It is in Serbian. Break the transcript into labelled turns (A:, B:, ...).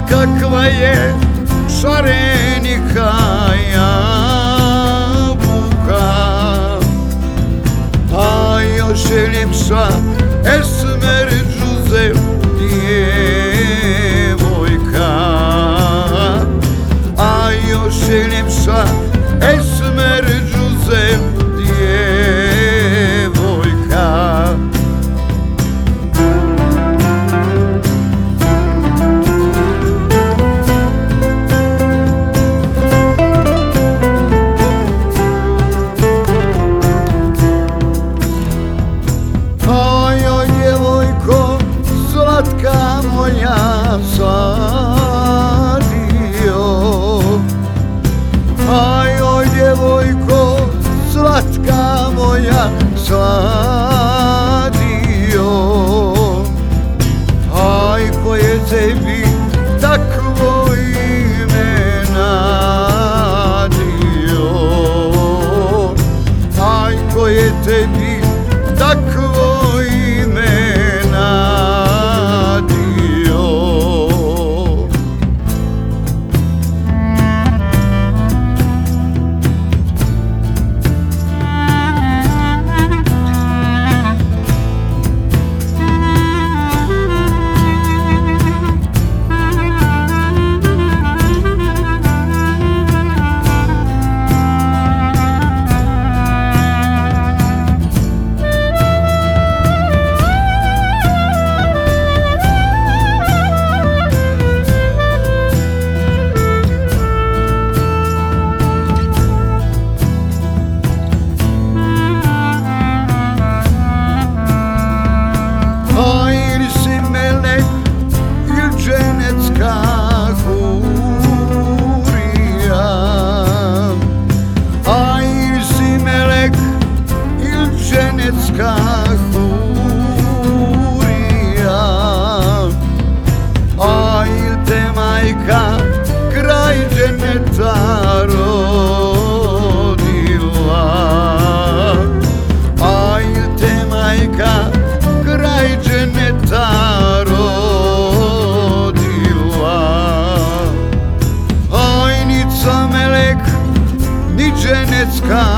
A: kakva je šarenika jabuka, a još je ljepša Esmer Džuzef djevojka, a još je ljepša Esmer Džuzef djevojka. Slatka moja sladio, ajoj djevojko, slatka moja sladio, aj ko je tebi takvo ime nadio, aj ko je tebi takvo ime nadio. Ili si melek ili dženecka hurija, a ili si melek ili dženecka hurija, a ili te majka kraj dženeta rodila, a ili te majka kraj dženeta rodila. Aj nica melek, ni dženecka